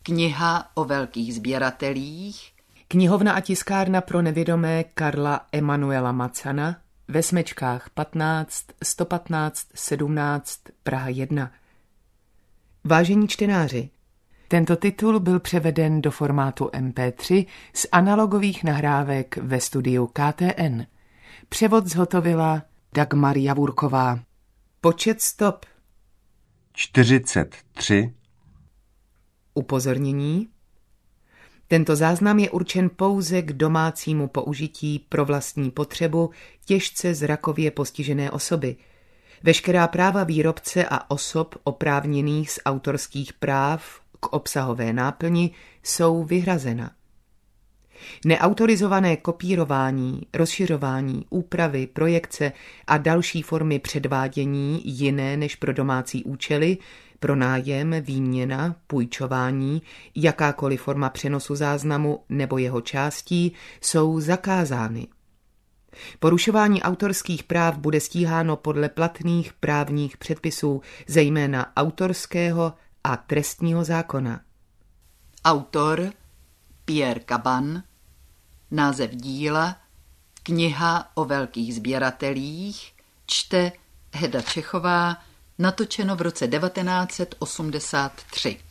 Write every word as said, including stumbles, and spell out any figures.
Kniha o velkých sběratelích. Knihovna a tiskárna pro nevědomé Karla Emanuela Macana ve Smečkách patnáct, sto patnáct, sedmnáct, Praha jedna. Vážení čtenáři, tento titul byl převeden do formátu em pé tři z analogových nahrávek ve studiu K T N. Převod zhotovila Dagmar Javurková. Počet stop čtyřicet tři. Upozornění. Tento záznam je určen pouze k domácímu použití pro vlastní potřebu těžce zrakově postižené osoby. Veškerá práva výrobce a osob oprávněných z autorských práv k obsahové náplni jsou vyhrazena. Neautorizované kopírování, rozšiřování, úpravy, projekce a další formy předvádění jiné než pro domácí účely, pronájem, výměna, půjčování, jakákoliv forma přenosu záznamu nebo jeho částí jsou zakázány. Porušování autorských práv bude stíháno podle platných právních předpisů, zejména autorského a trestního zákona. Autor Pierre Caban. Název díla Kniha o velkých sběratelích. Čte Heda Čechová. Natočeno v roce devatenáct set osmdesát tři.